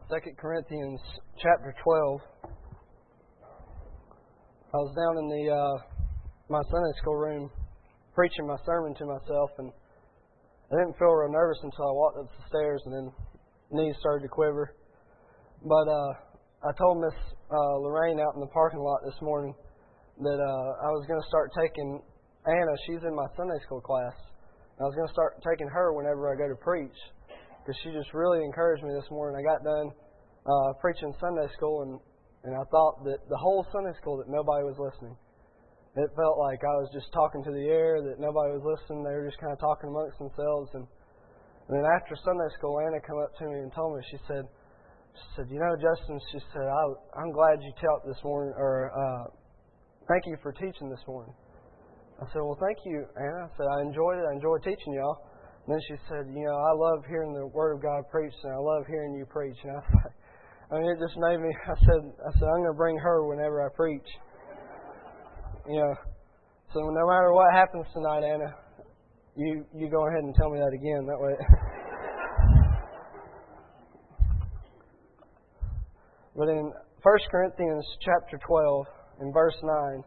2 Corinthians chapter 12. I was down in my Sunday school room preaching my sermon to myself, and I didn't feel real nervous until I walked up the stairs, and then knees started to quiver. But I told Miss Lorraine out in the parking lot this morning that I was going to start taking Anna. She's in my Sunday school class. I was going to start taking her whenever I go to preach, because she just really encouraged me this morning. I got done preaching Sunday school, and I thought that the whole Sunday school that nobody was listening. It felt like I was just talking to the air, that nobody was listening. They were just kind of talking amongst themselves. And then after Sunday school, Anna came up to me and told me, she said, you know, Justin, she said, I'm glad you taught this morning, or thank you for teaching this morning. I said, well, thank you, Anna. I said, I enjoyed it. I enjoyed teaching y'all. And then she said, you know, I love hearing the Word of God preached, and I love hearing you preach. And I was like, it just made me, I said, I'm going to bring her whenever I preach. You know, so no matter what happens tonight, Anna, you go ahead and tell me that again. That way. But in 1 Corinthians chapter 12, in verse 9,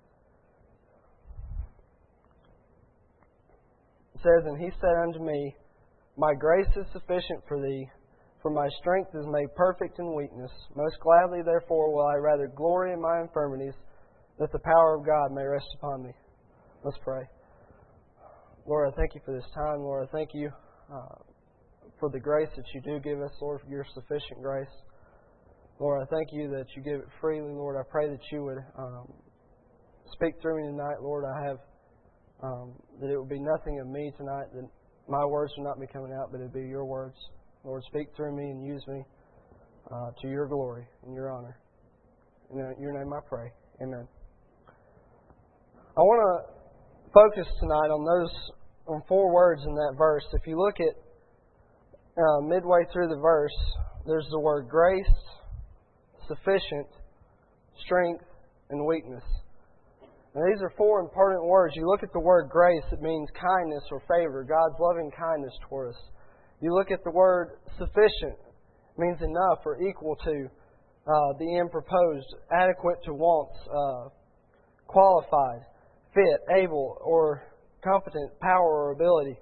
it says, And he said unto me, My grace is sufficient for thee, for my strength is made perfect in weakness. Most gladly, therefore, will I rather glory in my infirmities, that the power of God may rest upon me. Let's pray. Lord, I thank you for this time. Lord, I thank you for the grace that you do give us, Lord, for your sufficient grace. Lord, I thank you that you give it freely. Lord, I pray that you would speak through me tonight. Lord, I have that it would be nothing of me tonight, that my words would not be coming out, but it would be your words. Lord, speak through me and use me to your glory and your honor. In your name I pray. Amen. I want to focus tonight on four words in that verse. If you look at midway through the verse, there's the word grace, sufficient, strength, and weakness. Now, these are four important words. You look at the word grace, it means kindness or favor, God's loving kindness toward us. You look at the word sufficient, it means enough or equal to the end proposed, adequate to wants, qualified, fit, able, or competent, power, or ability.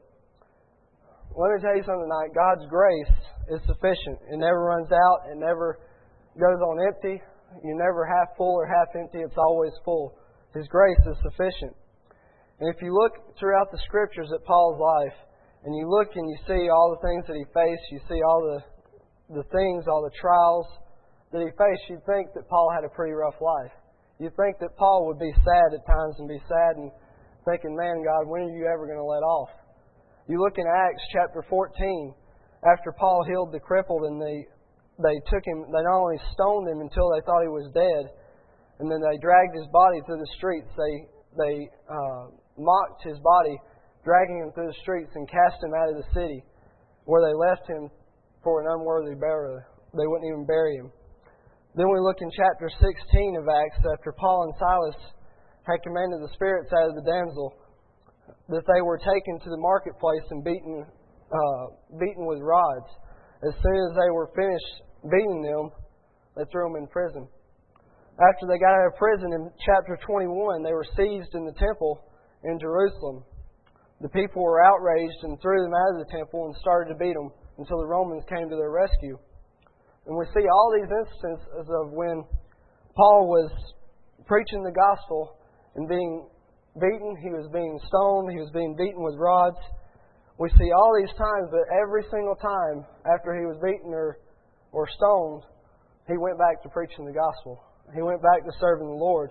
Let me tell you something tonight. God's grace is sufficient. It never runs out. It never goes on empty. You're never half full or half empty. It's always full. His grace is sufficient. And if you look throughout the Scriptures at Paul's life, and you look and you see all the things that he faced, you see all the things, all the trials that he faced, you'd think that Paul had a pretty rough life. You'd think that Paul would be sad at times and be sad and thinking, man, God, when are you ever going to let off? You look in Acts chapter 14, after Paul healed the crippled, and they took him, they not only stoned him until they thought he was dead, and then they dragged his body through the streets. They mocked his body, dragging him through the streets and cast him out of the city, where they left him for an unworthy burial. They wouldn't even bury him. Then we look in chapter 16 of Acts, after Paul and Silas had commanded the spirits out of the damsel, that they were taken to the marketplace and beaten with rods. As soon as they were finished beating them, they threw them in prison. After they got out of prison in chapter 21, they were seized in the temple in Jerusalem. The people were outraged and threw them out of the temple and started to beat them until the Romans came to their rescue. And we see all these instances of when Paul was preaching the gospel and being beaten, he was being stoned, he was being beaten with rods. We see all these times, but every single time after he was beaten or stoned, he went back to preaching the gospel. He went back to serving the Lord.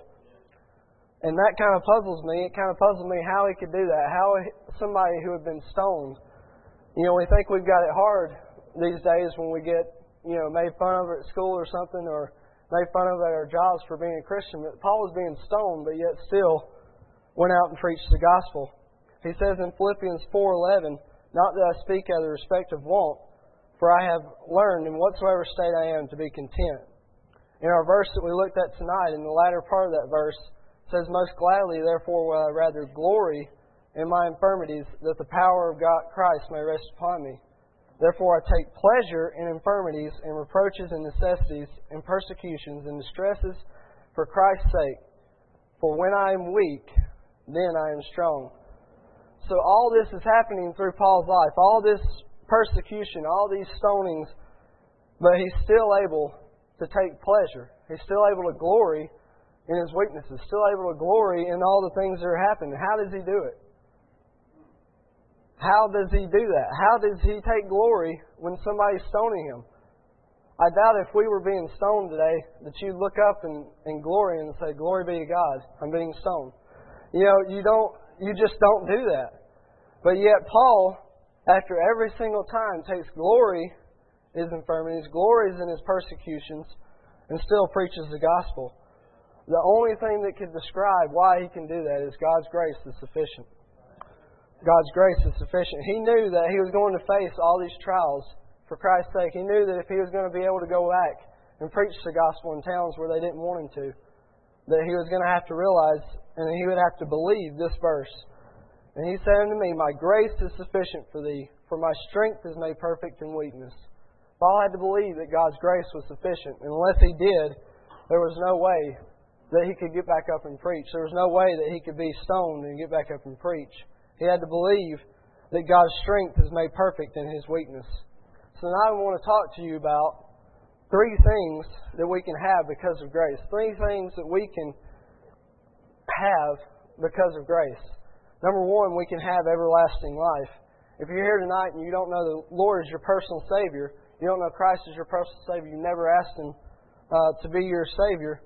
And that kind of puzzles me. It kind of puzzles me how he could do that. How somebody who had been stoned, we think we've got it hard these days when we get, made fun of at school or something, or made fun of at our jobs for being a Christian. But Paul was being stoned, but yet still went out and preached the gospel. He says in Philippians 4:11, Not that I speak out of the respect of want, for I have learned in whatsoever state I am to be content. In our verse that we looked at tonight, in the latter part of that verse, it says, Most gladly, therefore, will I rather glory in my infirmities, that the power of God Christ may rest upon me. Therefore I take pleasure in infirmities, in reproaches, and necessities, in persecutions, and distresses for Christ's sake. For when I am weak, then I am strong. So all this is happening through Paul's life. All this persecution, all these stonings, but he's still able to take pleasure. He's still able to glory in his weaknesses, still able to glory in all the things that are happening. How does he do it? How does he do that? How does he take glory when somebody's stoning him? I doubt if we were being stoned today that you'd look up and glory and say, "Glory be to God, I'm being stoned." You just don't do that. But yet Paul, after every single time, takes glory in his infirmities, glories in his persecutions, and still preaches the gospel. The only thing that could describe why he can do that is God's grace is sufficient. God's grace is sufficient. He knew that he was going to face all these trials for Christ's sake. He knew that if he was going to be able to go back and preach the gospel in towns where they didn't want him to, that he was going to have to realize and he would have to believe this verse. And he said unto me, "My grace is sufficient for thee, for my strength is made perfect in weakness." Paul had to believe that God's grace was sufficient. And unless he did, there was no way that he could get back up and preach. There was no way that he could be stoned and get back up and preach. He had to believe that God's strength is made perfect in his weakness. So now I want to talk to you about 3 things that we can have because of grace. 3 things that we can have because of grace. Number 1, we can have everlasting life. If you're here tonight and you don't know the Lord as your personal Savior, you don't know Christ as your personal Savior, you never asked Him to be your Savior,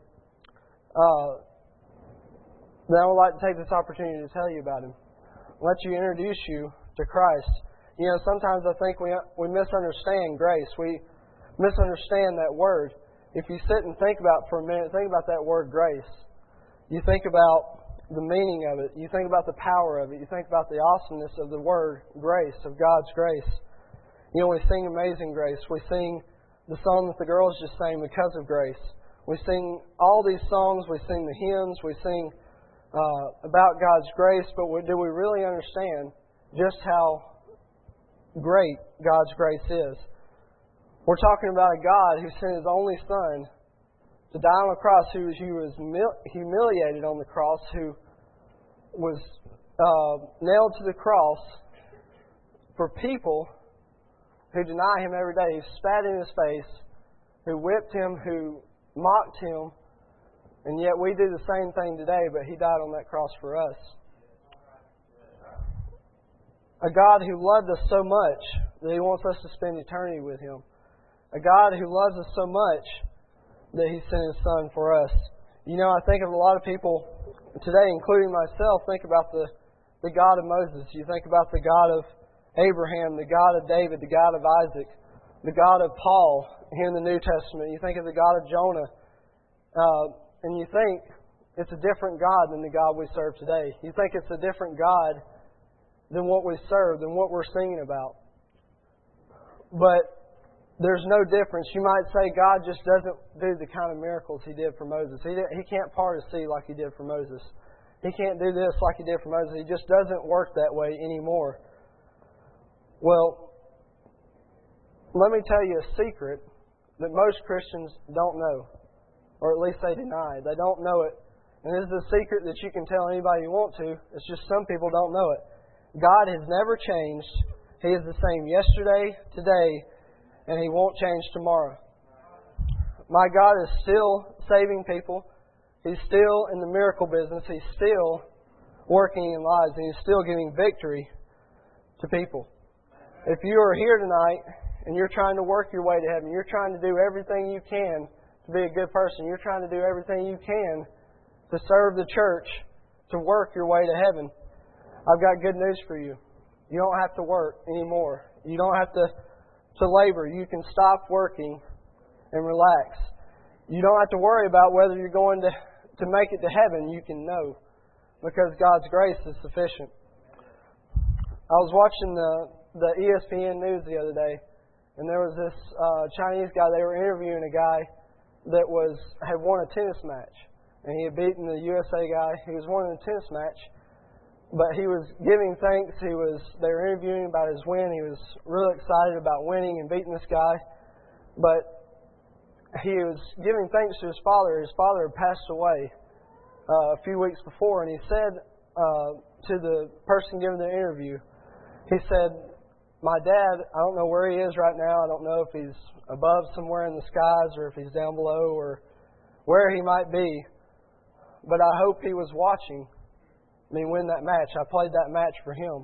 then I would like to take this opportunity to tell you about Him. Let you introduce you to Christ. You know, sometimes I think we misunderstand grace. We misunderstand that word. If you sit and think about it for a minute, think about that word grace. You think about the meaning of it. You think about the power of it. You think about the awesomeness of the word grace, of God's grace. You know, we sing Amazing Grace. We sing the song that the girls just sang, Because of Grace. We sing all these songs. We sing the hymns. We sing about God's grace, but do we really understand just how great God's grace is? We're talking about a God who sent His only Son to die on the cross, who was humiliated on the cross, who was nailed to the cross for people who deny Him every day, who spat in His face, who whipped Him, who mocked Him. And yet we do the same thing today, but He died on that cross for us. A God who loved us so much that He wants us to spend eternity with Him. A God who loves us so much that He sent His Son for us. You know, I think of a lot of people today, including myself, think about the God of Moses. You think about the God of Abraham, the God of David, the God of Isaac, the God of Paul here in the New Testament. You think of the God of Jonah. And you think it's a different God than the God we serve today. You think it's a different God than what we serve, than what we're singing about. But there's no difference. You might say God just doesn't do the kind of miracles He did for Moses. He can't part a sea like He did for Moses. He can't do this like He did for Moses. He just doesn't work that way anymore. Well, let me tell you a secret that most Christians don't know. Or at least they deny. They don't know it. And this is a secret that you can tell anybody you want to. It's just some people don't know it. God has never changed. He is the same yesterday, today, and He won't change tomorrow. My God is still saving people. He's still in the miracle business. He's still working in lives, and He's still giving victory to people. If you are here tonight and you're trying to work your way to heaven, you're trying to do everything you can to be a good person, you're trying to do everything you can to serve the church, to work your way to heaven, I've got good news for you. You don't have to work anymore. You don't have to labor. You can stop working and relax. You don't have to worry about whether you're going to make it to heaven. You can know, because God's grace is sufficient. I was watching the ESPN news the other day, and there was this Chinese guy. They were interviewing a guy that had won a tennis match, and he had beaten the USA guy. He was winning a tennis match, But he was giving thanks. They were interviewing about his win. He was really excited about winning and beating this guy. But he was giving thanks to his father. His father had passed away a few weeks before, and he said to the person giving the interview, he said, "My dad, I don't know where he is right now. I don't know if he's above somewhere in the skies or if he's down below or where he might be. But I hope he was watching me win that match. I played that match for him."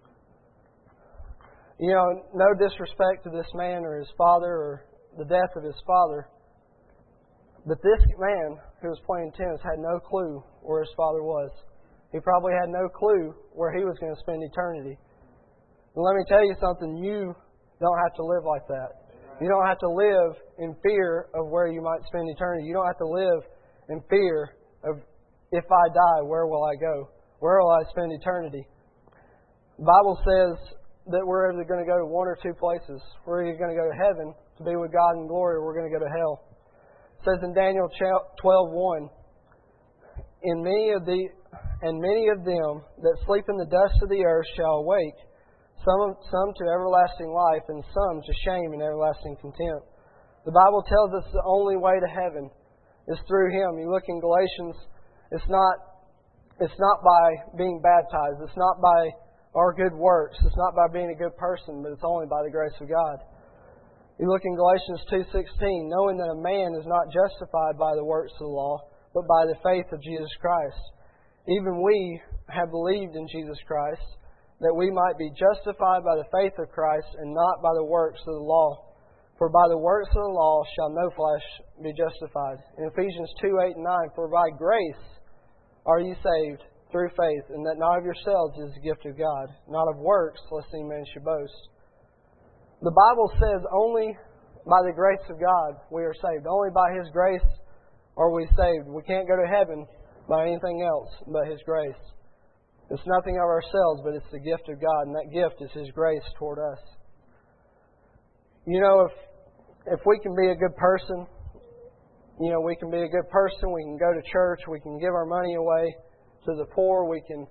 You know, no disrespect to this man or his father or the death of his father, but this man who was playing tennis had no clue where his father was. He probably had no clue where he was going to spend eternity. And let me tell you something, you don't have to live like that. You don't have to live in fear of where you might spend eternity. You don't have to live in fear of, if I die, where will I go? Where will I spend eternity? The Bible says that we're either going to go to one or two places. We're either going to go to heaven to be with God in glory, or we're going to go to hell. It says in Daniel 12:1, "And many of them that sleep in the dust of the earth shall awake, some to everlasting life, and some to shame and everlasting contempt." The Bible tells us the only way to heaven is through Him. You look in Galatians, it's not by being baptized. It's not by our good works. It's not by being a good person, but it's only by the grace of God. You look in Galatians 2:16, "Knowing that a man is not justified by the works of the law, but by the faith of Jesus Christ. Even we have believed in Jesus Christ, that we might be justified by the faith of Christ and not by the works of the law. For by the works of the law shall no flesh be justified." In Ephesians 2:8-9, "For by grace are ye saved through faith, and that not of yourselves is the gift of God, not of works, lest any man should boast." The Bible says only by the grace of God we are saved. Only by His grace are we saved. We can't go to heaven by anything else but His grace. It's nothing of ourselves, but it's the gift of God, and that gift is His grace toward us. You know, if we can be a good person, you know, we can be a good person, we can go to church, we can give our money away to the poor, we can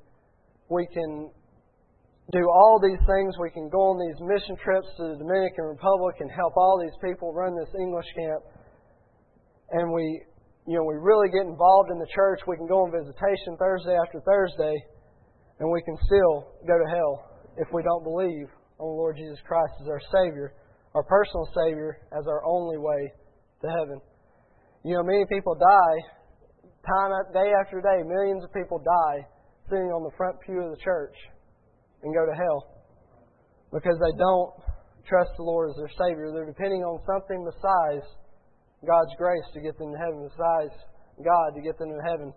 do all these things, we can go on these mission trips to the Dominican Republic and help all these people run this English camp, and we really get involved in the church, we can go on visitation Thursday after Thursday, and we can still go to hell if we don't believe on the Lord Jesus Christ as our Savior, our personal Savior, as our only way to heaven. You know, many people die, day after day, millions of people die sitting on the front pew of the church and go to hell because they don't trust the Lord as their Savior. They're depending on something besides God's grace to get them to heaven, besides God to get them to heaven.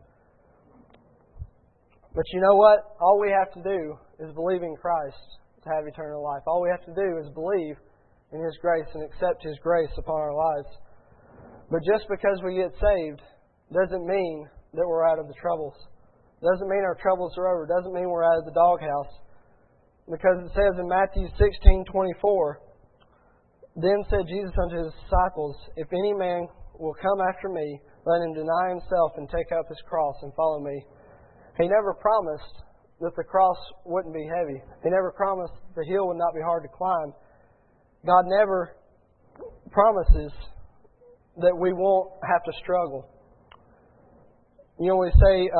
But you know what? All we have to do is believe in Christ to have eternal life. All we have to do is believe in His grace and accept His grace upon our lives. But just because we get saved doesn't mean that we're out of the troubles. Doesn't mean our troubles are over. Doesn't mean we're out of the doghouse. Because it says in Matthew 16:24, "Then said Jesus unto His disciples, If any man will come after me, let him deny himself and take up his cross and follow me." He never promised that the cross wouldn't be heavy. He never promised the hill would not be hard to climb. God never promises that we won't have to struggle. You know, we say,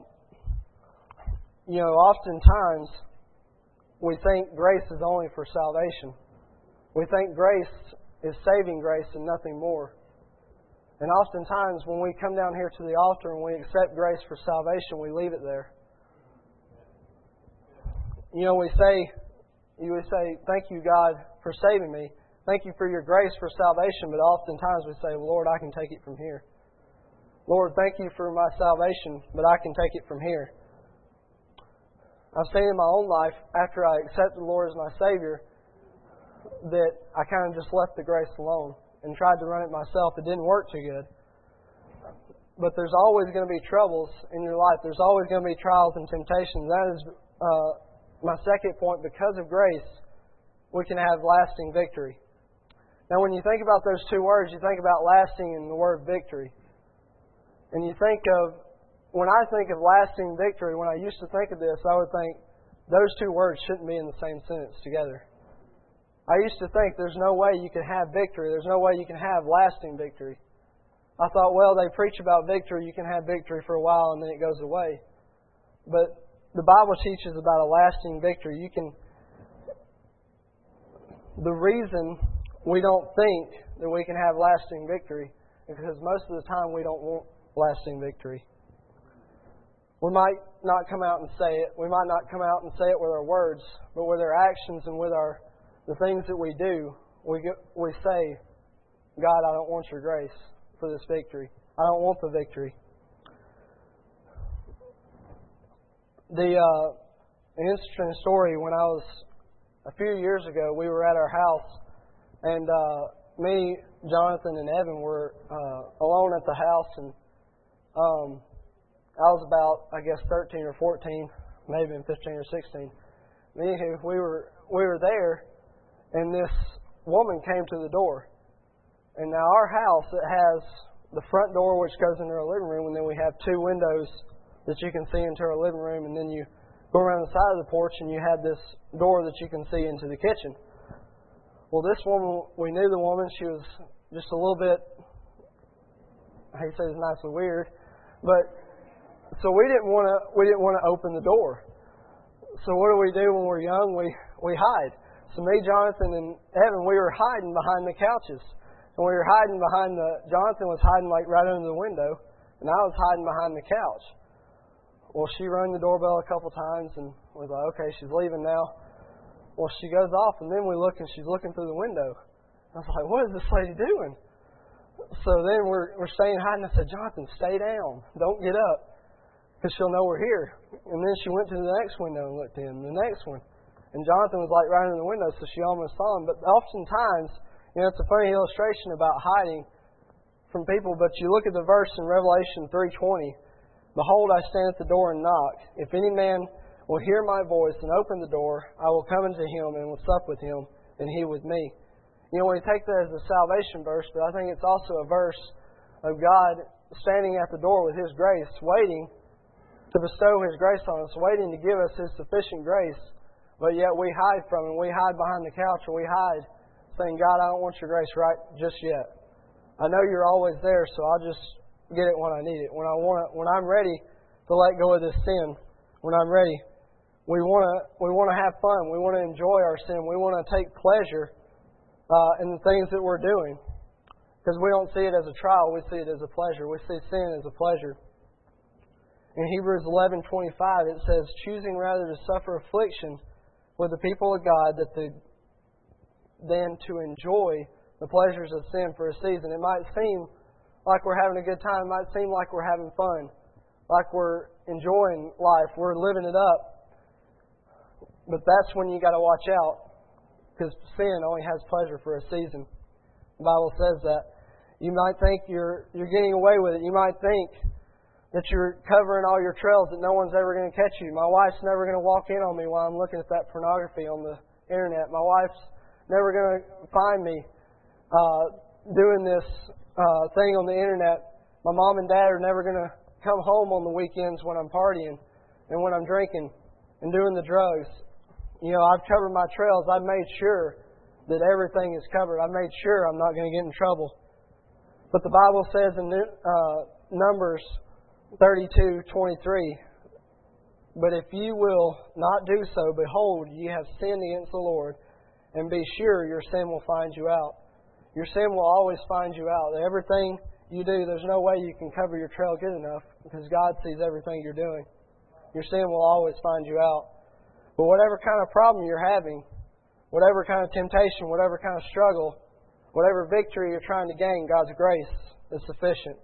oftentimes we think grace is only for salvation. We think grace is saving grace and nothing more. And oftentimes when we come down here to the altar and we accept grace for salvation, we leave it there. You know, you would say, "Thank you, God, for saving me. Thank you for your grace for salvation." But oftentimes we say, "Lord, I can take it from here. Lord, thank you for my salvation, but I can take it from here." I've seen in my own life, after I accepted the Lord as my Savior, that I kind of just left the grace alone and tried to run it myself. It didn't work too good. But there's always going to be troubles in your life. There's always going to be trials and temptations. That is my second point. Because of grace, we can have lasting victory. Now, when you think about those two words, you think about lasting and the word victory. And you think of when I think of lasting victory, when I used to think of this, I would think those two words shouldn't be in the same sentence together. I used to think there's no way you can have victory. There's no way you can have lasting victory. I thought, well, they preach about victory. You can have victory for a while and then it goes away. But the Bible teaches about a lasting victory. The reason we don't think that we can have lasting victory is because most of the time we don't want lasting victory. We might not come out and say it. We might not come out and say it with our words, but with our actions and with the things that we do, we say, God, I don't want your grace for this victory. I don't want the victory. An interesting story, when I was, a few years ago, we were at our house, and me, Jonathan, and Evan were alone at the house, and I was about, 13 or 14, maybe 15 or 16. Anywho, we were there, and this woman came to the door. And now our house, it has the front door which goes into our living room, and then we have two windows that you can see into our living room, and then you go around the side of the porch and you have this door that you can see into the kitchen. Well, this woman, we knew the woman. She was just a little bit, I hate to say it's nicely weird, but so we didn't want to open the door. So what do when we're young? We hide. So me, Jonathan, and Evan, we were hiding behind the couches. And we were hiding behind Jonathan was hiding like right under the window, and I was hiding behind the couch. Well, she rang the doorbell a couple times, and we was like, okay, she's leaving now. Well, she goes off, and then we look, and she's looking through the window. I was like, what is this lady doing? So then we're staying hiding. I said, Jonathan, stay down. Don't get up, because she'll know we're here. And then she went to the next window and looked in, the next one. And Jonathan was like right in the window, so she almost saw him. But oftentimes, it's a funny illustration about hiding from people, but you look at the verse in Revelation 3:20, Behold, I stand at the door and knock. If any man will hear my voice and open the door, I will come into him and will sup with him, and he with me. We take that as a salvation verse, but I think it's also a verse of God standing at the door with His grace, waiting to bestow His grace on us, waiting to give us His sufficient grace, but yet we hide from Him. We hide behind the couch, or we hide saying, God, I don't want your grace right just yet. I know you're always there, so I'll just get it when I need it. When I'm ready to let go of this sin, when I'm ready, we want to have fun. We want to enjoy our sin. We want to take pleasure in the things that we're doing, because we don't see it as a trial. We see it as a pleasure. We see sin as a pleasure. In Hebrews 11:25, it says, choosing rather to suffer affliction with the people of God than to enjoy the pleasures of sin for a season. It might seem like we're having a good time. It might seem like we're having fun, like we're enjoying life, we're living it up. But that's when you got to watch out, because sin only has pleasure for a season. The Bible says that. You might think you're getting away with it. You might think that you're covering all your trails, that no one's ever going to catch you. My wife's never going to walk in on me while I'm looking at that pornography on the internet. My wife's never going to find me doing this thing on the internet. My mom and dad are never going to come home on the weekends when I'm partying and when I'm drinking and doing the drugs. I've covered my trails. I've made sure that everything is covered. I've made sure I'm not going to get in trouble. But the Bible says in Numbers 32:23, but if you will not do so, behold, ye have sinned against the Lord, and be sure your sin will find you out. Your sin will always find you out. Everything you do, there's no way you can cover your trail good enough, because God sees everything you're doing. Your sin will always find you out. But whatever kind of problem you're having, whatever kind of temptation, whatever kind of struggle, whatever victory you're trying to gain, God's grace is sufficient.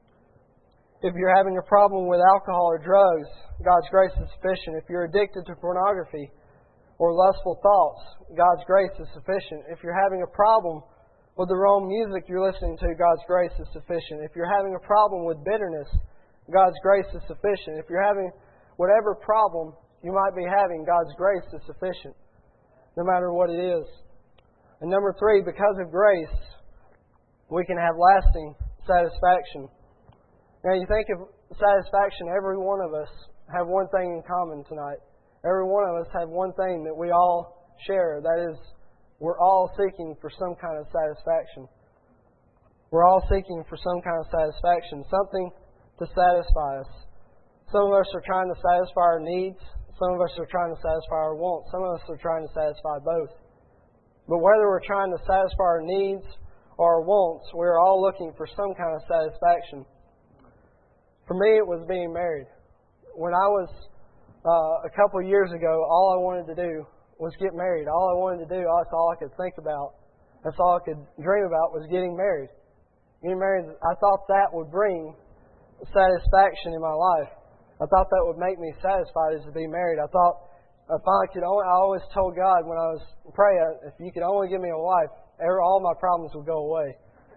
If you're having a problem with alcohol or drugs, God's grace is sufficient. If you're addicted to pornography or lustful thoughts, God's grace is sufficient. If you're having a problem with the wrong music you're listening to, God's grace is sufficient. If you're having a problem with bitterness, God's grace is sufficient. If you're having whatever problem you might be having, God's grace is sufficient, no matter what it is. And number 3, because of grace, we can have lasting satisfaction. Now, you think of satisfaction, every one of us have one thing in common tonight. Every one of us have one thing that we all share. That is, we're all seeking for some kind of satisfaction. We're all seeking for some kind of satisfaction, something to satisfy us. Some of us are trying to satisfy our needs. Some of us are trying to satisfy our wants. Some of us are trying to satisfy both. But whether we're trying to satisfy our needs or our wants, we're all looking for some kind of satisfaction. For me, it was being married. When I was a couple of years ago, all I wanted to do was get married. All I wanted to do, that's all I could think about. That's all I could dream about was getting married. Getting married, I thought that would bring satisfaction in my life. I thought that would make me satisfied is to be married. I thought if I could only, I always told God when I was praying, if you could only give me a wife, all my problems would go away.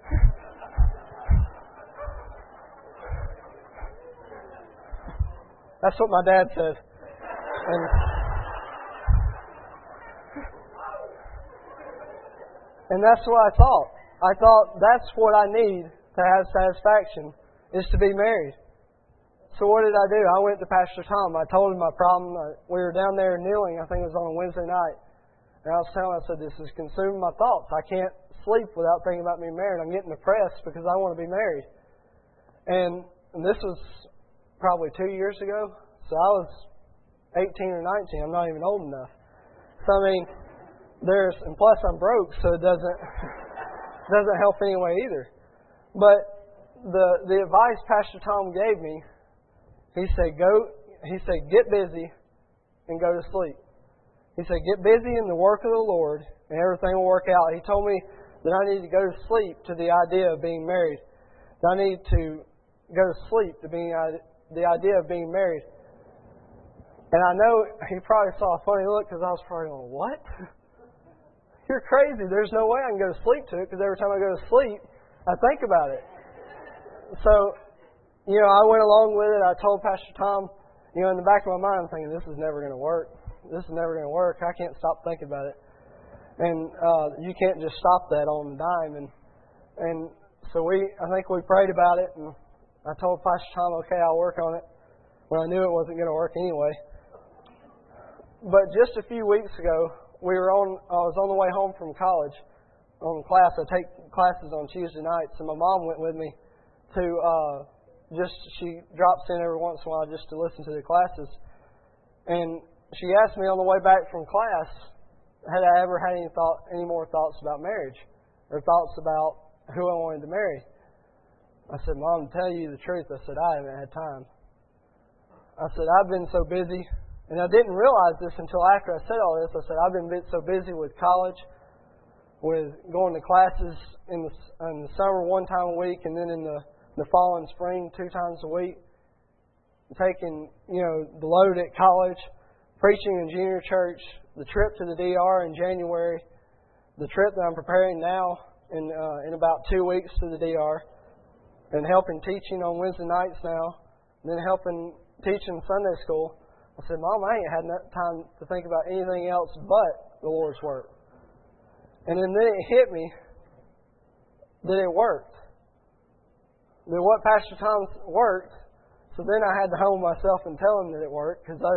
That's what my dad said. And that's what I thought. I thought that's what I need to have satisfaction, is to be married. So what did I do? I went to Pastor Tom. I told him my problem. We were down there kneeling. I think it was on a Wednesday night. And I was telling him, I said, this is consuming my thoughts. I can't sleep without thinking about being married. I'm getting depressed because I want to be married. And this was probably 2 years ago. So I was 18 or 19. I'm not even old enough. So I mean, and plus I'm broke, so it doesn't help anyway either. But the advice Pastor Tom gave me, he said, get busy and go to sleep. He said, get busy in the work of the Lord and everything will work out. He told me that I need to go to sleep to the idea of being married. That I need to go to sleep to the idea of being married. And I know he probably saw a funny look because I was probably going, what? You're crazy. There's no way I can go to sleep to it because every time I go to sleep, I think about it. So, I went along with it. I told Pastor Tom, in the back of my mind, I'm thinking, this is never going to work. This is never going to work. I can't stop thinking about it. And you can't just stop that on a dime. And so I think we prayed about it, and I told Pastor Tom, okay, I'll work on it, when I knew it wasn't going to work anyway. But just a few weeks ago, I was on the way home from college on class. I take classes on Tuesday nights, and my mom went with me to she drops in every once in a while just to listen to the classes. And she asked me on the way back from class, had I ever had any more thoughts about marriage or thoughts about who I wanted to marry. I said, Mom, to tell you the truth, I said, I haven't had time. I said, I've been so busy. And I didn't realize this until after I said all this. I said, I've been so busy with college, with going to classes in the summer one time a week, and then in the fall and spring 2 times a week, taking, the load at college, preaching in junior church, the trip to the DR in January, the trip that I'm preparing now in about 2 weeks to the DR, and helping teaching on Wednesday nights now, and then helping teaching Sunday school. I said, Mom, I ain't had enough time to think about anything else but the Lord's work. And then it hit me that it worked. That what Pastor Tom worked. So then I had to humble myself and tell him that it worked. Because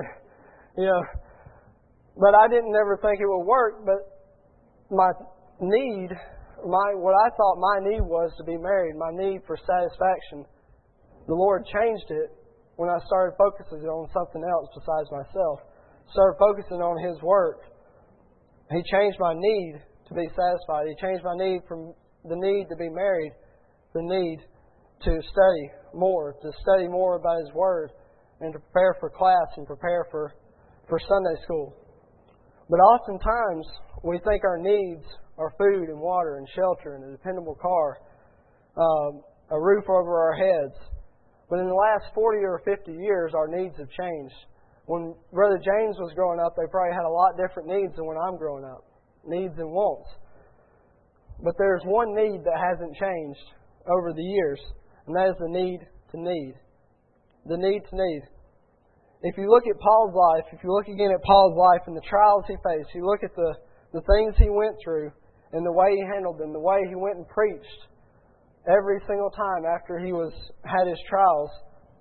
but I didn't ever think it would work. But my need, what I thought my need was to be married, my need for satisfaction, the Lord changed it when I started focusing on something else besides myself. Started focusing on His work. He changed my need to be satisfied. He changed my need from the need to be married, the need to study more about His Word, and to prepare for class and prepare for Sunday school. But oftentimes, we think our needs are food and water and shelter and a dependable car, a roof over our heads. But in the last 40 or 50 years, our needs have changed. When Brother James was growing up, they probably had a lot different needs than when I'm growing up. Needs and wants. But there's one need that hasn't changed over the years, and that is the need to need. The need to need. If you look at Paul's life, if you look again at Paul's life and the trials he faced, you look at the things he went through and the way he handled them, the way he went and preached every single time after he had his trials,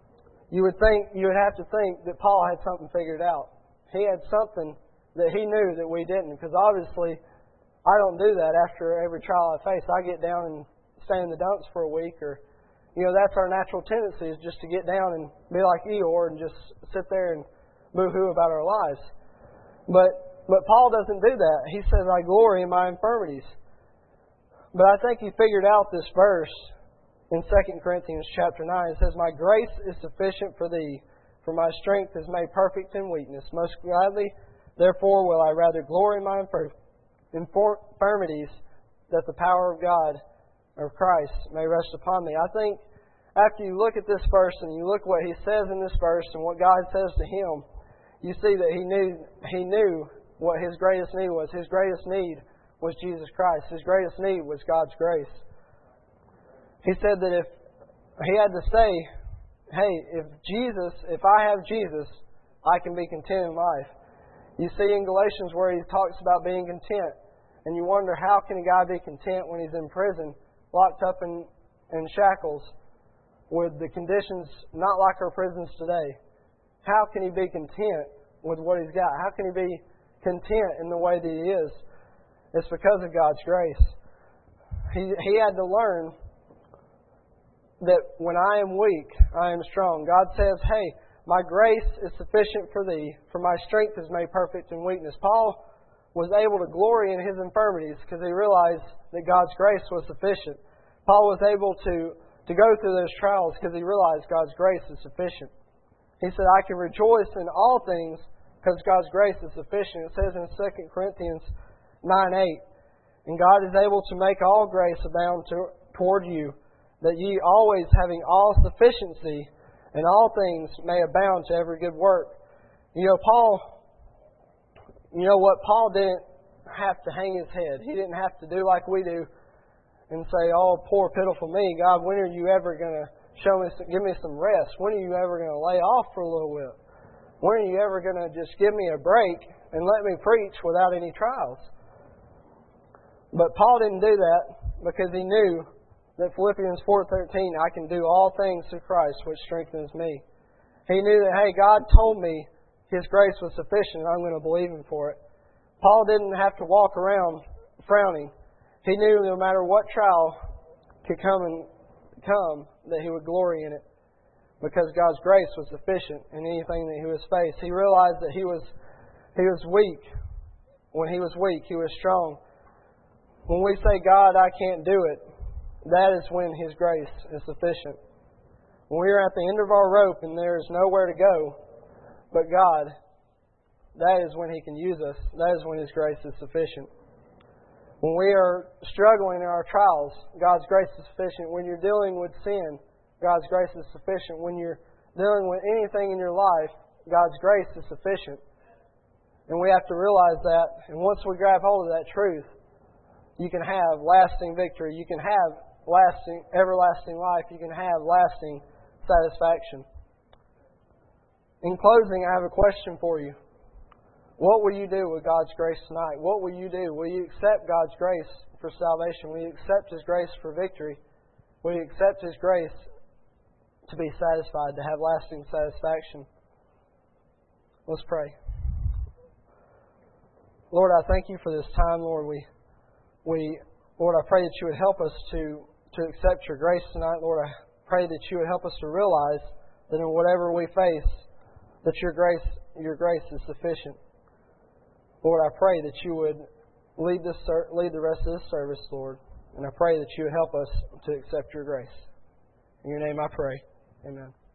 you would have to think that Paul had something figured out. He had something that he knew that we didn't, because obviously I don't do that after every trial I face. I get down and stay in the dumps for a week, or that's our natural tendency, is just to get down and be like Eeyore and just sit there and boo-hoo about our lives. But Paul doesn't do that. He says, I glory in my infirmities. But I think he figured out this verse in 2 Corinthians chapter 9. It says, my grace is sufficient for thee, for my strength is made perfect in weakness. Most gladly, therefore, will I rather glory in my infirmities, that the power of God, of Christ, may rest upon me. I think after you look at this verse and you look what he says in this verse and what God says to him, you see that he knew what his greatest need was. His greatest need was Jesus Christ. His greatest need was God's grace. He said that if he had to say, hey, if I have Jesus, I can be content in life. You see in Galatians where he talks about being content, and you wonder, how can a guy be content when he's in prison, locked up in shackles, with the conditions not like our prisons today? How can he be content with what he's got? How can he be content in the way that he is? It's because of God's grace. He had to learn that when I am weak, I am strong. God says, hey, my grace is sufficient for thee, for my strength is made perfect in weakness. Paul was able to glory in his infirmities because he realized that God's grace was sufficient. Paul was able to go through those trials because he realized God's grace is sufficient. He said, I can rejoice in all things because God's grace is sufficient. It says in 2 Corinthians 9:8, and God is able to make all grace abound toward you, that ye always having all sufficiency in all things may abound to every good work. Paul didn't have to hang his head. He didn't have to do like we do and say, oh, poor pitiful me. God, when are you ever going to give me some rest? When are you ever going to lay off for a little bit? When are you ever going to just give me a break and let me preach without any trials? But Paul didn't do that because he knew that Philippians 4:13, I can do all things through Christ, which strengthens me. He knew that, hey, God told me His grace was sufficient, and I'm going to believe Him for it. Paul didn't have to walk around frowning. He knew no matter what trial could come, that he would glory in it, because God's grace was sufficient in anything that he was faced. He realized that he was weak. When he was weak, he was strong. When we say, God, I can't do it, that is when His grace is sufficient. When we are at the end of our rope and there is nowhere to go but God, that is when He can use us. That is when His grace is sufficient. When we are struggling in our trials, God's grace is sufficient. When you're dealing with sin, God's grace is sufficient. When you're dealing with anything in your life, God's grace is sufficient. And we have to realize that. And once we grab hold of that truth, you can have lasting victory. You can have everlasting life. You can have lasting satisfaction. In closing, I have a question for you. What will you do with God's grace tonight? What will you do? Will you accept God's grace for salvation? Will you accept His grace for victory? Will you accept His grace to be satisfied, to have lasting satisfaction? Let's pray. Lord, I thank You for this time, Lord. Lord, I pray that You would help us to accept Your grace tonight. Lord, I pray that You would help us to realize that in whatever we face, that Your grace is sufficient. Lord, I pray that You would lead the rest of this service, Lord. And I pray that You would help us to accept Your grace. In Your name I pray. Amen.